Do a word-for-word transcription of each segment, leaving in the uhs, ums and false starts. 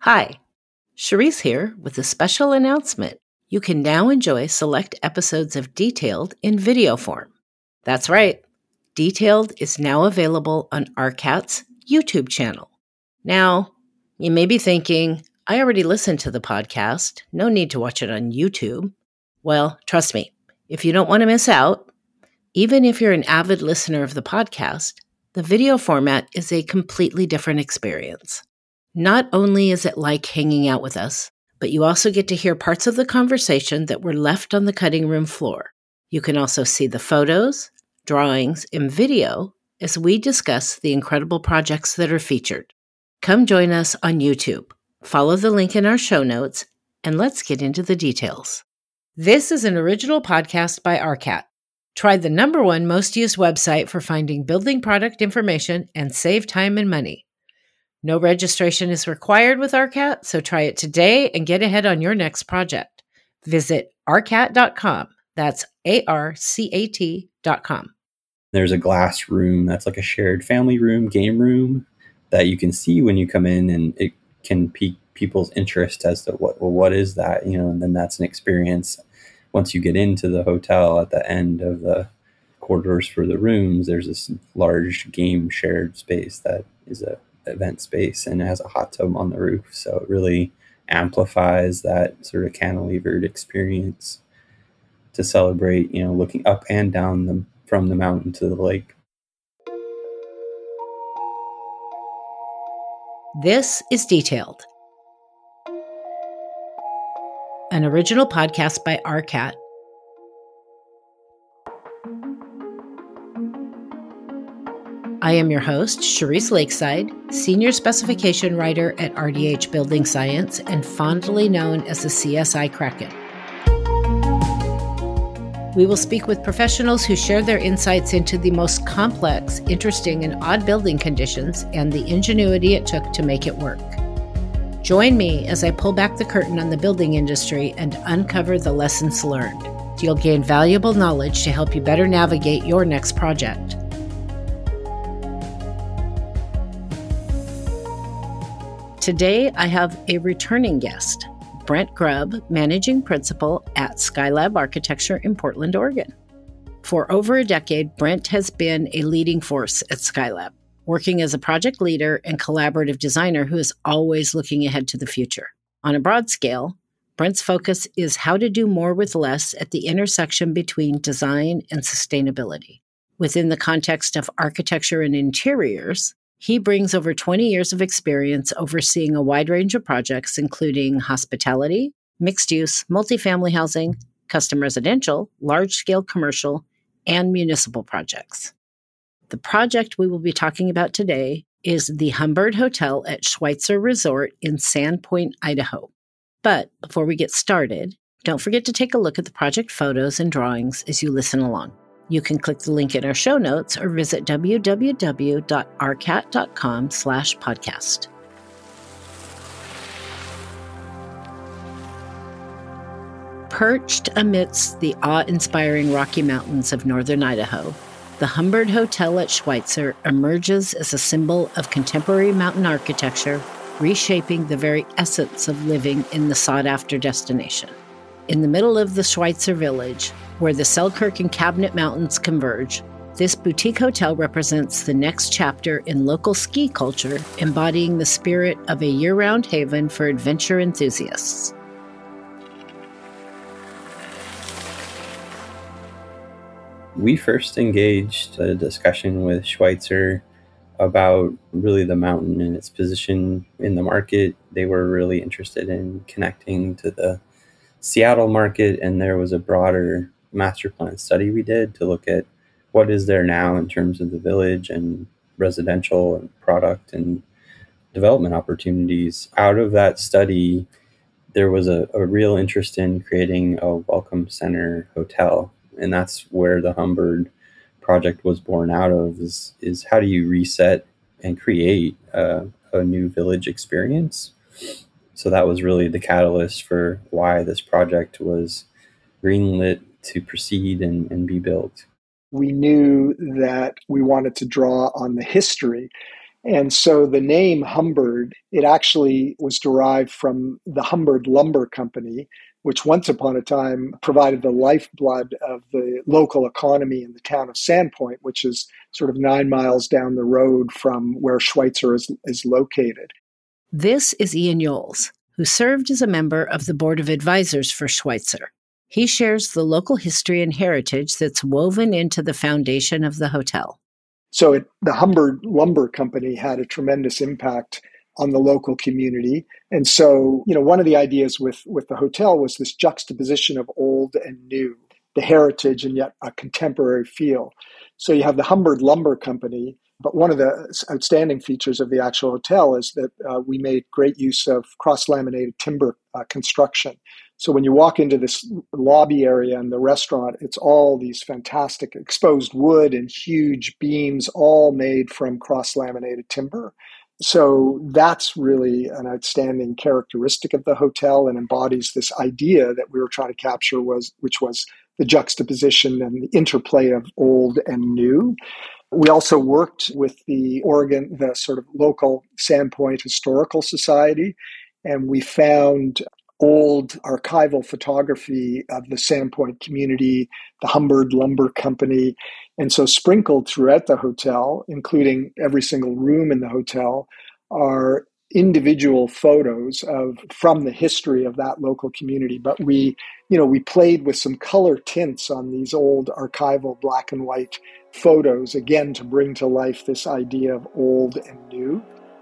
Hi, Cherise here with a special announcement. You can now enjoy select episodes of Detailed in video form. That's right, Detailed is now available on R C A T's YouTube channel. Now, you may be thinking, I already listened to the podcast, no need to watch it on YouTube. Well, trust me, if you don't want to miss out, even if you're an avid listener of the podcast, the video format is a completely different experience. Not only is it like hanging out with us, but you also get to hear parts of the conversation that were left on the cutting room floor. You can also see the photos, drawings, and video as we discuss the incredible projects that are featured. Come join us on YouTube. Follow the link in our show notes, and let's get into the details. This is an original podcast by R C A T. Try the number one most used website for finding building product information and save time and money. No registration is required with R C A T, so try it today and get ahead on your next project. Visit R C A T dot com. That's A R C A T dot com. There's a glass room that's like a shared family room, game room that you can see when you come in, and it can pique people's interest as to what, well, what is that, you know, and then that's an experience. Once you get into the hotel, at the end of the corridors for the rooms, there's this large game shared space that is a event space, and it has a hot tub on the roof, so it really amplifies that sort of cantilevered experience to celebrate, you know, looking up and down the, from the mountain to the lake. This is Detailed, an original podcast by R C A T. I am your host, Cherise Lakeside, Senior Specification Writer at R D H Building Science and fondly known as the C S I Kraken. We will speak with professionals who share their insights into the most complex, interesting, and odd building conditions and the ingenuity it took to make it work. Join me as I pull back the curtain on the building industry and uncover the lessons learned. You'll gain valuable knowledge to help you better navigate your next project. Today, I have a returning guest, Brent Grubb, Managing Principal at Skylab Architecture in Portland, Oregon. For over a decade, Brent has been a leading force at Skylab, working as a project leader and collaborative designer who is always looking ahead to the future. On a broad scale, Brent's focus is how to do more with less at the intersection between design and sustainability. Within the context of architecture and interiors, he brings over twenty years of experience overseeing a wide range of projects, including hospitality, mixed-use, multifamily housing, custom residential, large-scale commercial, and municipal projects. The project we will be talking about today is the Humbird Hotel at Schweitzer Resort in Sandpoint, Idaho. But before we get started, don't forget to take a look at the project photos and drawings as you listen along. You can click the link in our show notes or visit w w w dot r c a t dot com slash podcast. Perched amidst the awe-inspiring Rocky Mountains of northern Idaho, the Humbird Hotel at Schweitzer emerges as a symbol of contemporary mountain architecture, reshaping the very essence of living in the sought-after destination. In the middle of the Schweitzer village, where the Selkirk and Cabinet Mountains converge, this boutique hotel represents the next chapter in local ski culture, embodying the spirit of a year-round haven for adventure enthusiasts. We first engaged a discussion with Schweitzer about really the mountain and its position in the market. They were really interested in connecting to the Seattle market, and there was a broader master plan study we did to look at what is there now in terms of the village and residential and product and development opportunities. Out of that study, there was a, a real interest in creating a welcome center hotel, and that's where the Humbird project was born out of, is, is how do you reset and create a, a new village experience. So that was really the catalyst for why this project was greenlit to proceed and, and be built. We knew that we wanted to draw on the history And so the name Humbird, it actually was derived from the Humbird Lumber Company, which once upon a time provided the lifeblood of the local economy in the town of Sandpoint, which is sort of nine miles down the road from where Schweitzer is, is located. This is Ian Yoles, who served as a member of the board of advisors for Schweitzer. He shares the local history and heritage that's woven into the foundation of the hotel. So it, the Humbird Lumber Company had a tremendous impact on the local community. And so, you know, one of the ideas with, with the hotel was this juxtaposition of old and new, the heritage and yet a contemporary feel. So you have the Humbird Lumber Company, but one of the outstanding features of the actual hotel is that uh, we made great use of cross-laminated timber uh, construction. So when you walk into this lobby area in the restaurant, it's all these fantastic exposed wood and huge beams, all made from cross-laminated timber. So that's really an outstanding characteristic of the hotel and embodies this idea that we were trying to capture, was which was the juxtaposition and the interplay of old and new. We also worked with the Oregon, the sort of local Sandpoint Historical Society, and we found old archival photography of the Sandpoint community, the Humbird Lumber Company. And so sprinkled throughout the hotel, including every single room in the hotel, are individual photos of from the history of that local community. But we, you know, we played with some color tints on these old archival black and white photos, again, to bring to life this idea of old and new.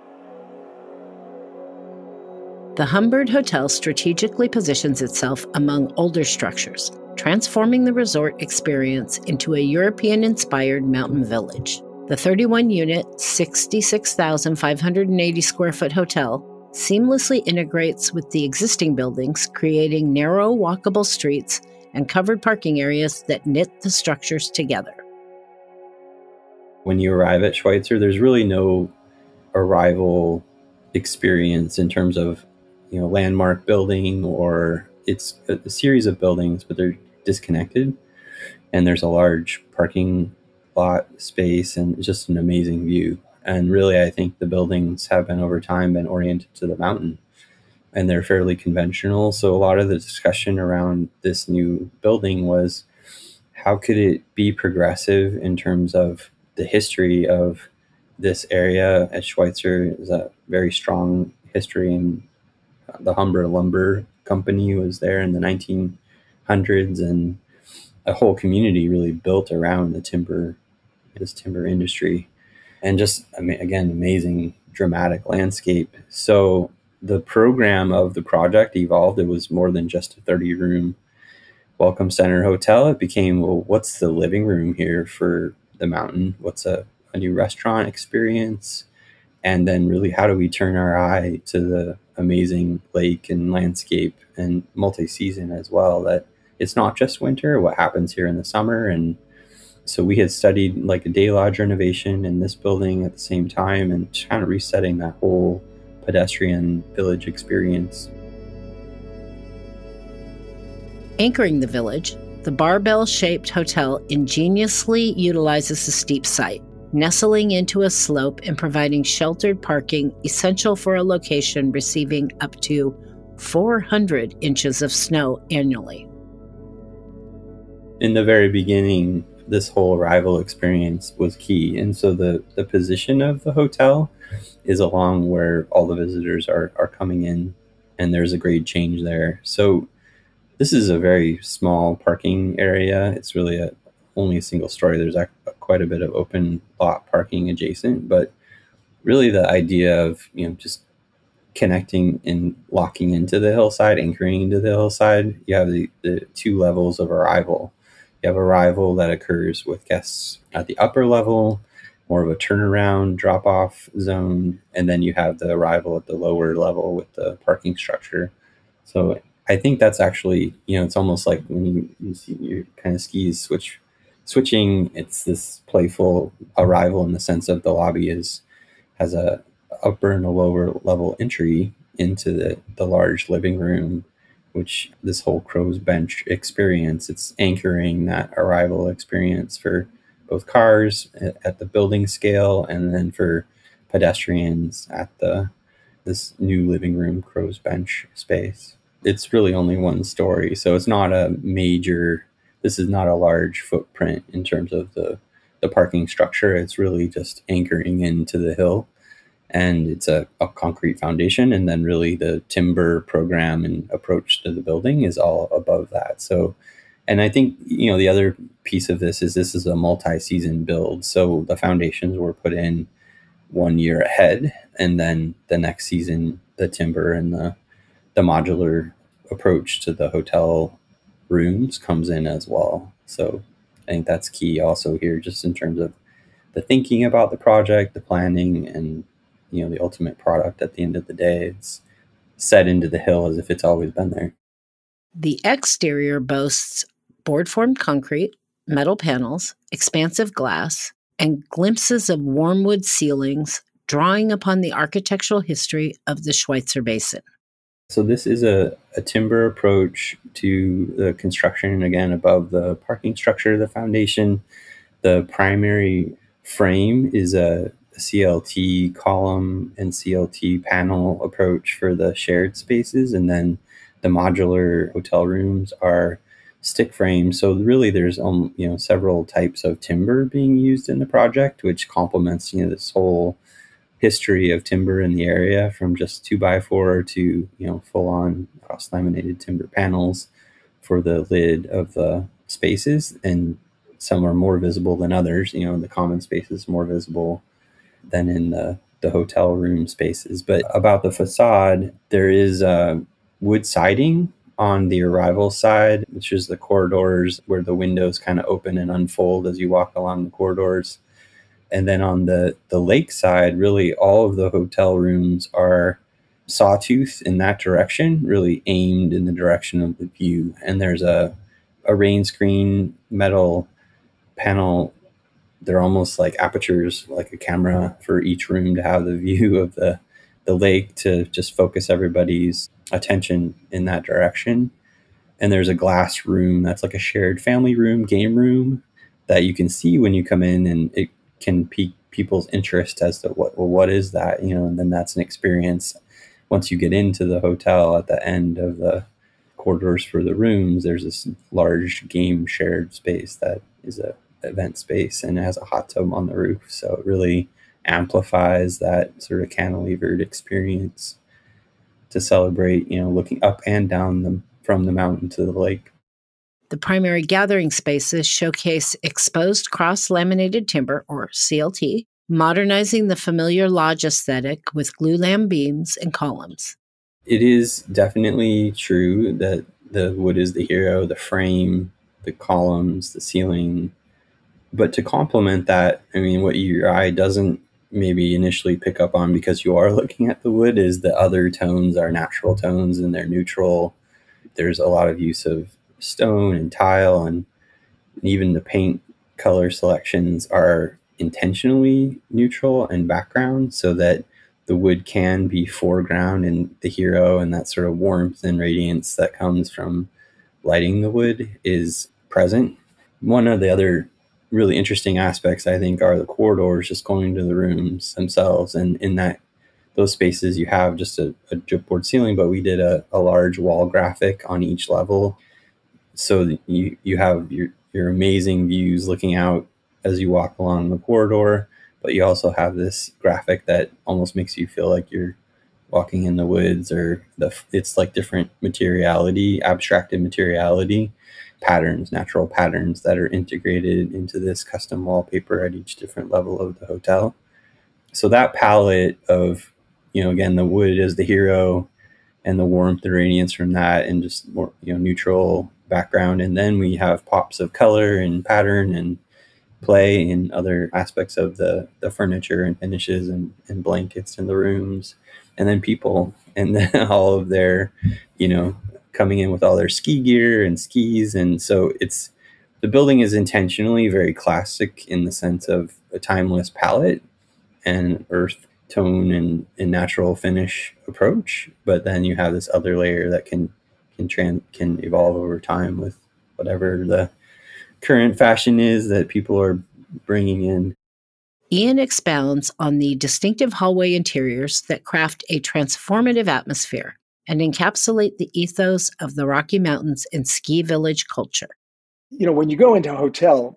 The Humbird Hotel strategically positions itself among older structures, transforming the resort experience into a European-inspired mountain village. The thirty-one unit, sixty-six thousand five hundred eighty square foot hotel seamlessly integrates with the existing buildings, creating narrow, walkable streets and covered parking areas that knit the structures together. When you arrive at Schweitzer, there's really no arrival experience in terms of, you know, landmark building, or it's a, a series of buildings, but they're disconnected. And there's a large parking lot space and just an amazing view. And really, I think the buildings have been over time been oriented to the mountain, and they're fairly conventional. So a lot of the discussion around this new building was, how could it be progressive in terms of the history of this area? At Schweitzer is a very strong history, and the Humbird Lumber Company was there in the nineteen hundreds, and a whole community really built around the timber, this timber industry, and just, I mean, again, amazing dramatic landscape. So the program of the project evolved. It was more than just a thirty room welcome center hotel. It became, well, what's the living room here for the mountain? What's a, a new restaurant experience? And then really, how do we turn our eye to the amazing lake and landscape and multi-season as well, that it's not just winter, what happens here in the summer. And so we had studied like a day lodge renovation in this building at the same time, and kind of resetting that whole pedestrian village experience. Anchoring the village, the barbell-shaped hotel ingeniously utilizes the steep site, nestling into a slope and providing sheltered parking essential for a location receiving up to four hundred inches of snow annually. In the very beginning, this whole arrival experience was key. And so the, the position of the hotel is along where all the visitors are, are coming in, and there's a grade change there. So this is a very small parking area. It's really a only a single story. There's a, quite a bit of open lot parking adjacent, but really the idea of, you know, just connecting and locking into the hillside, anchoring into the hillside. You have the, the two levels of arrival. You have arrival that occurs with guests at the upper level, more of a turnaround drop-off zone, and then you have the arrival at the lower level with the parking structure. So I think that's actually, you know, it's almost like when you, you see your kind of skis switch, switching, it's this playful arrival in the sense of the lobby is has a upper and a lower level entry into the, the large living room, which this whole Crow's Bench experience, it's anchoring that arrival experience for both cars at the building scale, and then for pedestrians at the this new living room crow's bench space. It's really only one story, so it's not a major, this is not a large footprint in terms of the, the parking structure. It's really just anchoring into the hill, and it's a, a concrete foundation. And then really the timber program and approach to the building is all above that. So, and I think, you know, the other piece of this is this is a multi-season build. So the foundations were put in one year ahead, and then the next season, the timber and the the modular approach to the hotel rooms comes in as well. So I think that's key also here, just in terms of the thinking about the project, the planning, and, you know, the ultimate product at the end of the day. It's set into the hill as if it's always been there. The exterior boasts board-formed concrete, metal panels, expansive glass, and glimpses of warm wood ceilings, drawing upon the architectural history of the Schweitzer Basin. So this is a, a timber approach to the construction, again, above the parking structure, the foundation. The primary frame is a, a C L T column and C L T panel approach for the shared spaces. And then the modular hotel rooms are stick frame. So really there's um, you know, several types of timber being used in the project, which complements, you know, this whole history of timber in the area, from just two by four to, you know, full on cross laminated timber panels for the lid of the spaces. And some are more visible than others. You know, the common space is more visible than in the, the hotel room spaces. But about the facade, there is a wood siding on the arrival side, which is the corridors where the windows kind of open and unfold as you walk along the corridors. And then on the, the lake side, really all of the hotel rooms are sawtooth in that direction, really aimed in the direction of the view. And there's a, a rain screen metal panel. They're almost like apertures, like a camera for each room, to have the view of the, the lake, to just focus everybody's attention in that direction. And there's a glass room that's like a shared family room, game room, that you can see when you come in, and it can pique people's interest as to what, well, what is that, you know, and then that's an experience. Once you get into the hotel, at the end of the corridors for the rooms, there's this large game shared space that is a event space, and it has a hot tub on the roof. So it really amplifies that sort of cantilevered experience to celebrate, you know, looking up and down the, from the mountain to the lake. The primary gathering spaces showcase exposed cross-laminated timber, or C L T, modernizing the familiar lodge aesthetic with glulam beams and columns. It is definitely true that the wood is the hero, the frame, the columns, the ceiling. But to complement that, I mean, what your eye doesn't maybe initially pick up on, because you are looking at the wood, is the other tones are natural tones and they're neutral. There's a lot of use of stone and tile, and even the paint color selections are intentionally neutral and background, so that the wood can be foreground and the hero, and that sort of warmth and radiance that comes from lighting the wood is present. One of the other really interesting aspects, I think, are the corridors just going to the rooms themselves. And in that those spaces, you have just a, a dripboard ceiling, but we did a, a large wall graphic on each level. So you, you have your, your amazing views looking out as you walk along the corridor, but you also have this graphic that almost makes you feel like you're walking in the woods, or the, it's like different materiality, abstracted materiality patterns, natural patterns that are integrated into this custom wallpaper at each different level of the hotel. So that palette of, you know, again, the wood is the hero, and the warmth, the radiance from that, and just more, you know, neutral background. And then we have pops of color and pattern and play in other aspects of the, the furniture and finishes and, and blankets in the rooms. And then people, and then all of their, you know, coming in with all their ski gear and skis. And so it's, the building is intentionally very classic in the sense of a timeless palette and earth tone and, and natural finish approach. But then you have this other layer that can can trans can evolve over time with whatever the current fashion is that people are bringing in. Ian expounds on the distinctive hallway interiors that craft a transformative atmosphere and encapsulate the ethos of the Rocky Mountains and ski village culture. You know, when you go into a hotel,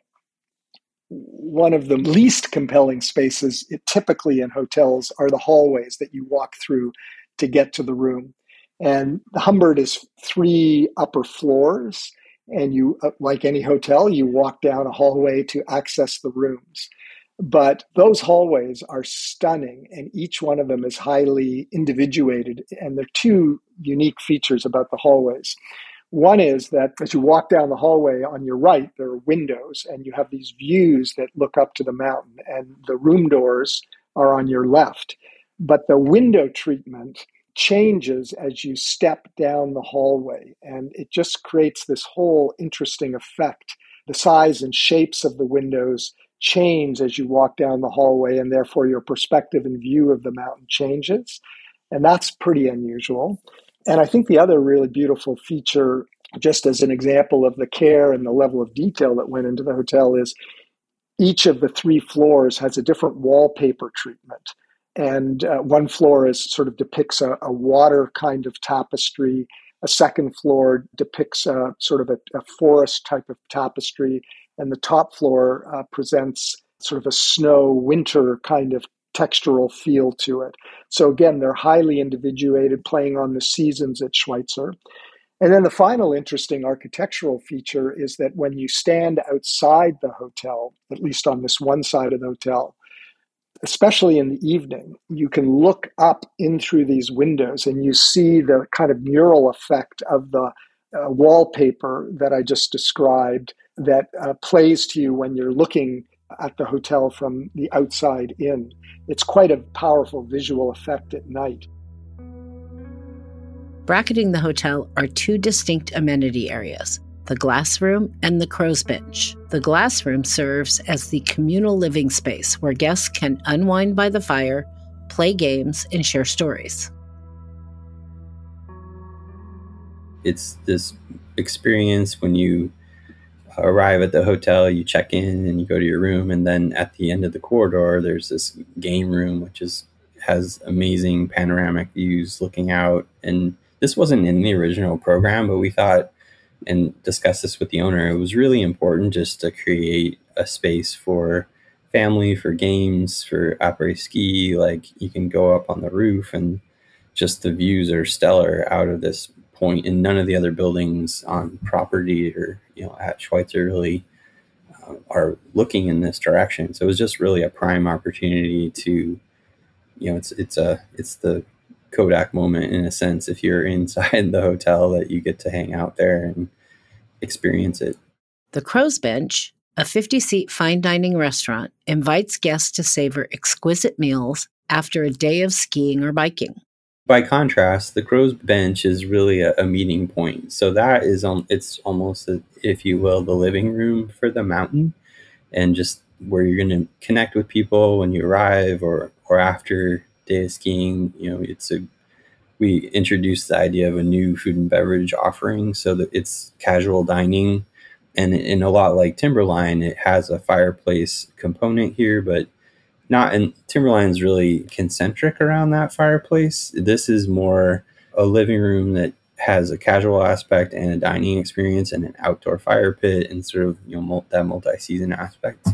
one of the least compelling spaces it, typically in hotels are the hallways that you walk through to get to the room. And the Humbird is three upper floors, and you, like any hotel, you walk down a hallway to access the rooms. But those hallways are stunning, and each one of them is highly individuated. And there are two unique features about the hallways. One is that as you walk down the hallway on your right, there are windows, and you have these views that look up to the mountain, and the room doors are on your left. But the window treatment changes as you step down the hallway, and it just creates this whole interesting effect. The size and shapes of the windows change as you walk down the hallway, and therefore your perspective and view of the mountain changes. And that's pretty unusual. And I think the other really beautiful feature, just as an example of the care and the level of detail that went into the hotel, is each of the three floors has a different wallpaper treatment. And uh, one floor is sort of depicts a, a water kind of tapestry. A second floor depicts a sort of a, a forest type of tapestry. And the top floor uh, presents sort of a snow winter kind of textural feel to it. So again, they're highly individuated, playing on the seasons at Schweitzer. And then the final interesting architectural feature is that when you stand outside the hotel, at least on this one side of the hotel, especially in the evening, you can look up in through these windows and you see the kind of mural effect of the uh, wallpaper that I just described that uh, plays to you when you're looking at the hotel from the outside in. It's quite a powerful visual effect at night. Bracketing the hotel are two distinct amenity areas, the glass room and the crow's bench. The glass room serves as the communal living space where guests can unwind by the fire, play games, and share stories. It's this experience when you arrive at the hotel, you check in and you go to your room, and then at the end of the corridor there's this game room which is has amazing panoramic views looking out. And this wasn't in the original program, but we thought and discussed this with the owner, it was really important just to create a space for family, for games, for après ski. Like, you can go up on the roof and just the views are stellar out of this point, and none of the other buildings on property or, you know, at Schweitzer really uh, are looking in this direction. So it was just really a prime opportunity to, you know, it's it's a it's the Kodak moment in a sense. If you're inside the hotel, that you get to hang out there and experience it. The Crow's Bench, a fifty-seat fine dining restaurant, invites guests to savor exquisite meals after a day of skiing or biking. By contrast, the Crow's Bench is really a, a meeting point. So that is, um, it's almost, a, if you will, the living room for the mountain, and just where you're going to connect with people when you arrive or or after day of skiing. You know, it's a we introduced the idea of a new food and beverage offering, so that it's casual dining, and in a lot like Timberline, it has a fireplace component here, but not. And Timberline's really concentric around that fireplace. This is more a living room that has a casual aspect and a dining experience and an outdoor fire pit and sort of, you know, that multi-season aspect.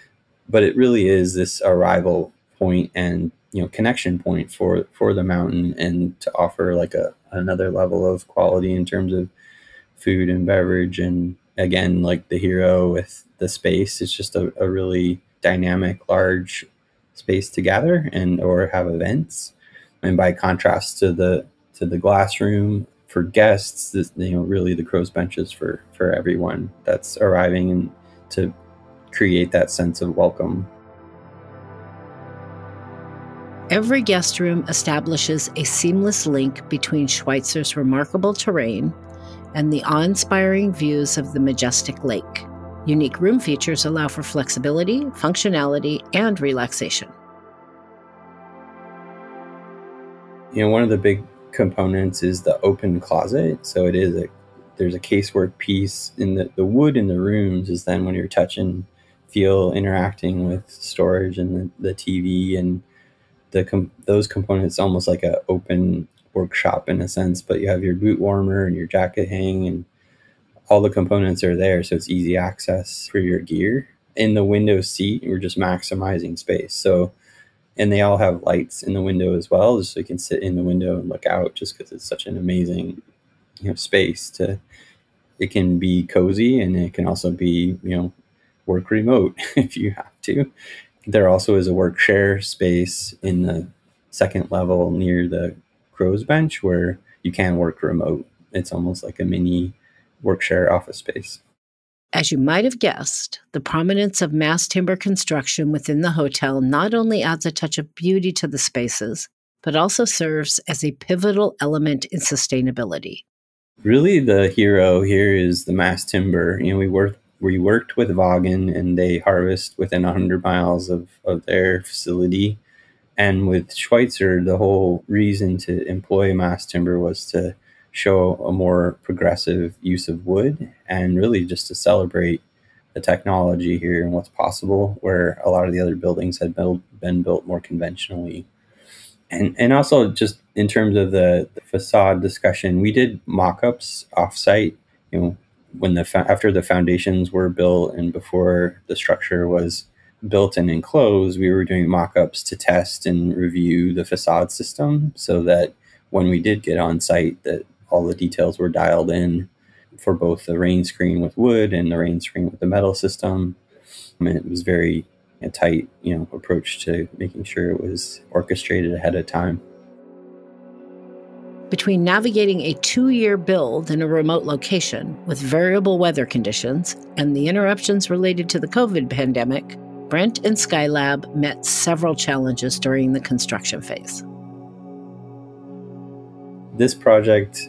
But it really is this arrival point and, you know, connection point for for the mountain, and to offer like a another level of quality in terms of food and beverage. And again, like the hero with the space, it's just a, a really dynamic, large space to gather and or have events. And by contrast to the to the glass room for guests, this, you know, really the Crow's Bench is for for everyone that's arriving, and to create that sense of welcome. Every guest room establishes a seamless link between Schweitzer's remarkable terrain and the awe-inspiring views of the majestic lake. Unique room features allow for flexibility, functionality, and relaxation. You know, one of the big components is the open closet. So it is a there's a casework piece in the the wood in the rooms is then when you're touching feel interacting with storage and the, the T V and the com- those components, almost like an open workshop in a sense. But you have your boot warmer and your jacket hang, and all the components are there, so it's easy access for your gear. In the window seat, we're just maximizing space. So, and they all have lights in the window as well, just so you can sit in the window and look out. Just because it's such an amazing, you know, space to. It can be cozy, and it can also be, you know, work remote if you have to. There also is a work share space in the second level near the crow's bench where you can work remote. It's almost like a mini work share office space. As you might have guessed, the prominence of mass timber construction within the hotel not only adds a touch of beauty to the spaces, but also serves as a pivotal element in sustainability. Really, the hero here is the mass timber. You know, we worked we worked with Vaughan, and they harvest within one hundred miles of, of their facility. And with Schweitzer, the whole reason to employ mass timber was to show a more progressive use of wood, and really just to celebrate the technology here and what's possible, where a lot of the other buildings had built, been built more conventionally. And and also just in terms of the, the facade discussion, we did mock-ups offsite, you know, when the after the foundations were built and before the structure was built and enclosed, we were doing mock-ups to test and review the facade system so that when we did get on site, that all the details were dialed in for both the rain screen with wood and the rain screen with the metal system. I mean, it was very a tight, you know, approach to making sure it was orchestrated ahead of time. Between navigating a two-year build in a remote location with variable weather conditions and the interruptions related to the COVID pandemic, Brent and Skylab met several challenges during the construction phase. This project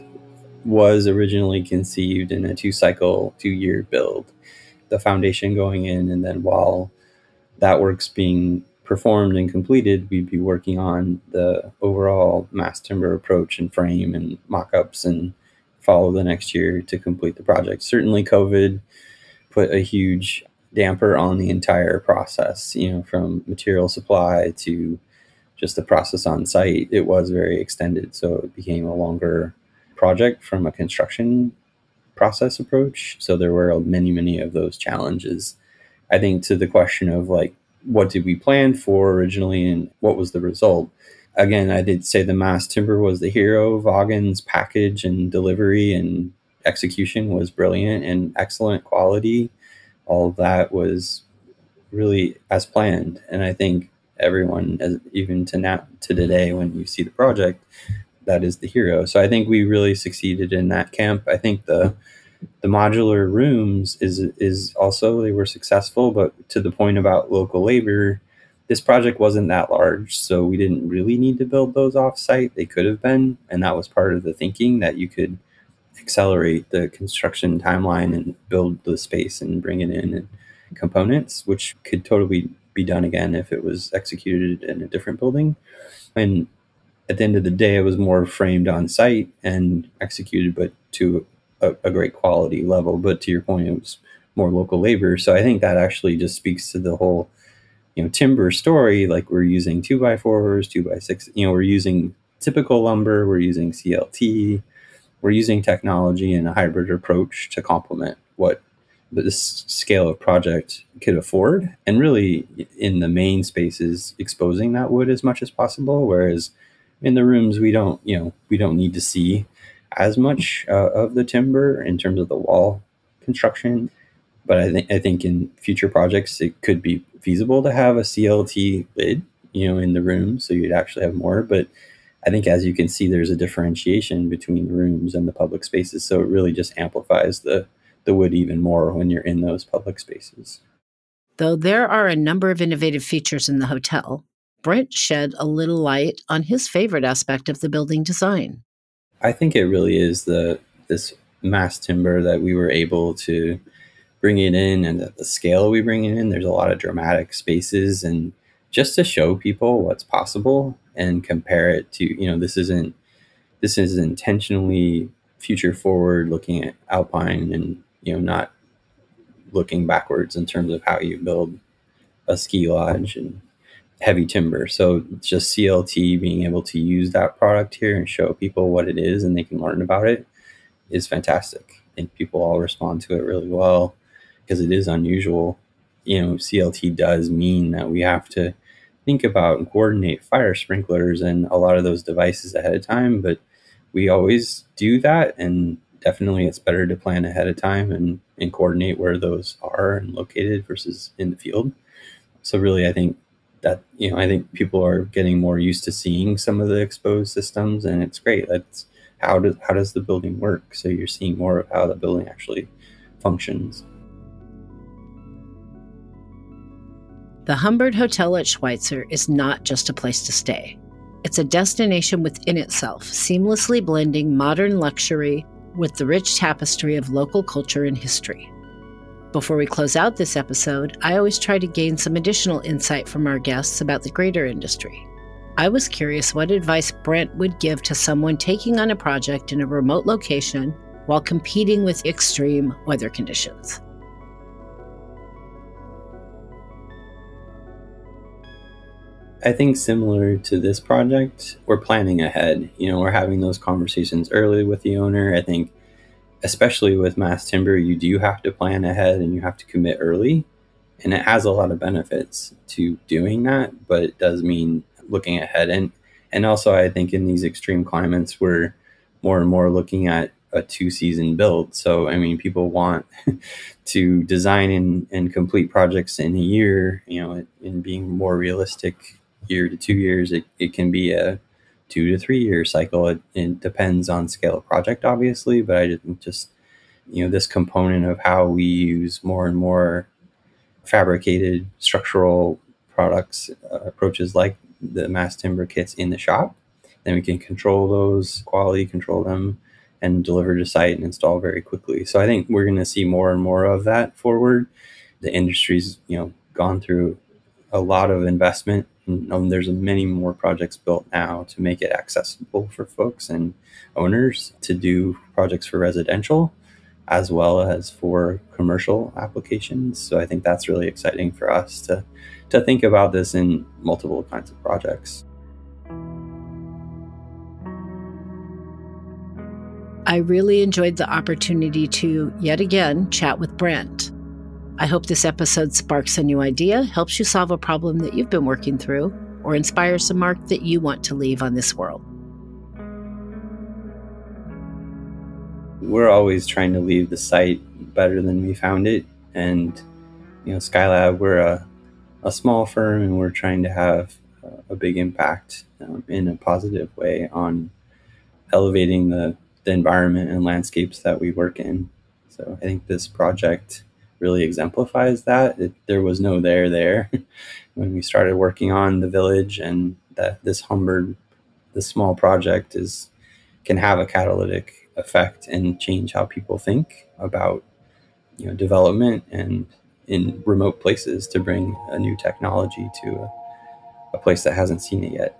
was originally conceived in a two-cycle, two-year build. The foundation going in, and then while that work's being performed and completed, we'd be working on the overall mass timber approach and frame and mock-ups and follow the next year to complete the project. Certainly COVID put a huge damper on the entire process, you know, from material supply to just the process on site. It was very extended, so it became a longer project from a construction process approach. So there were many, many of those challenges. I think to the question of like, what did we plan for originally and what was the result? Again, I did say the mass timber was the hero. Vaughan's package and delivery and execution was brilliant and excellent quality. All of that was really as planned. And I think everyone, as even to now to today, when you see the project, that is the hero. So I think we really succeeded in that camp. I think the the modular rooms is is also, they were successful, but to the point about local labor, this project wasn't that large, so we didn't really need to build those off-site. They could have been, and that was part of the thinking, that you could accelerate the construction timeline and build the space and bring it in and components, which could totally be done again if it was executed in a different building. And at the end of the day, it was more framed on site and executed, but to a, a great quality level. But to your point, it was more local labor. So I think that actually just speaks to the whole, you know, timber story. Like, we're using two by fours, two by six, you know, we're using typical lumber, we're using C L T, we're using technology and a hybrid approach to complement what this scale of project could afford, and really in the main spaces exposing that wood as much as possible. Whereas in the rooms, we don't, you know, we don't need to see as much uh, of the timber in terms of the wall construction. But I think I think in future projects, it could be feasible to have a C L T lid, you know, in the room, so you'd actually have more. But I think, as you can see, there's a differentiation between the rooms and the public spaces, so it really just amplifies the the wood even more when you're in those public spaces. Though there are a number of innovative features in the hotel, Brent shed a little light on his favorite aspect of the building design. I think it really is the this mass timber that we were able to bring it in, and at the scale we bring it in. There's a lot of dramatic spaces, and just to show people what's possible and compare it to, you know, this isn't this is intentionally future forward looking at Alpine, and, you know, not looking backwards in terms of how you build a ski lodge and heavy timber. So just C L T being able to use that product here and show people what it is and they can learn about it is fantastic. I think people all respond to it really well because it is unusual. You know, C L T does mean that we have to think about and coordinate fire sprinklers and a lot of those devices ahead of time, but we always do that, and definitely it's better to plan ahead of time and, and coordinate where those are and located versus in the field. So really, I think that, you know, I think people are getting more used to seeing some of the exposed systems, and it's great. That's how does how does the building work? So you're seeing more of how the building actually functions. The Humbird Hotel at Schweitzer is not just a place to stay. It's a destination within itself, seamlessly blending modern luxury with the rich tapestry of local culture and history. Before we close out this episode, I always try to gain some additional insight from our guests about the greater industry. I was curious what advice Brent would give to someone taking on a project in a remote location while competing with extreme weather conditions. I think similar to this project, we're planning ahead. You know, we're having those conversations early with the owner. I think, especially with mass timber, you do have to plan ahead and you have to commit early. And it has a lot of benefits to doing that, but it does mean looking ahead. And, and also, I think in these extreme climates, we're more and more looking at a two-season build. So, I mean, people want to design and, and complete projects in a year, you know, in being more realistic. Year to two years, it, it can be a two to three year cycle. It, it depends on scale of project, obviously, but I didn't just, you know, this component of how we use more and more fabricated structural products, uh, approaches like the mass timber kits in the shop, then we can control those, quality control them, and deliver to site and install very quickly. So I think we're going to see more and more of that forward. The industry's, you know, gone through a lot of investment. And there's many more projects built now to make it accessible for folks and owners to do projects for residential as well as for commercial applications. So I think that's really exciting for us to, to think about this in multiple kinds of projects. I really enjoyed the opportunity to, yet again, chat with Brent. I hope this episode sparks a new idea, helps you solve a problem that you've been working through, or inspires a mark that you want to leave on this world. We're always trying to leave the site better than we found it. And, you know, Skylab, we're a, a small firm, and we're trying to have a big impact um, in a positive way on elevating the, the environment and landscapes that we work in. So I think this project really exemplifies that. It, there was no there there when we started working on the village, and that this Humbird, this small project is can have a catalytic effect and change how people think about, you know, development and in remote places to bring a new technology to a, a place that hasn't seen it yet.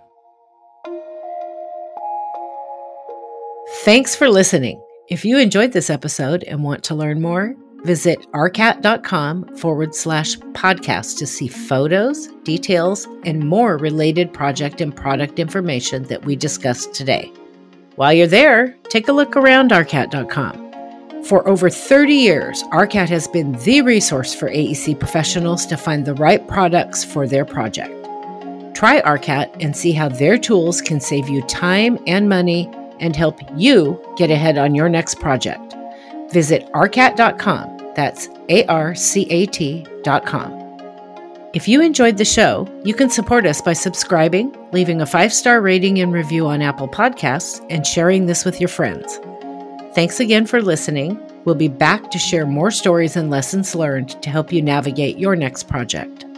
Thanks for listening. If you enjoyed this episode and want to learn more, visit arcat.com forward slash podcast to see photos, details, and more related project and product information that we discussed today. While you're there, take a look around arcat dot com. For over thirty years, ARCAT has been the resource for A E C professionals to find the right products for their project. Try ARCAT and see how their tools can save you time and money and help you get ahead on your next project. Visit arcat dot com. That's A R C A T dot com. If you enjoyed the show, you can support us by subscribing, leaving a five-star rating and review on Apple Podcasts, and sharing this with your friends. Thanks again for listening. We'll be back to share more stories and lessons learned to help you navigate your next project.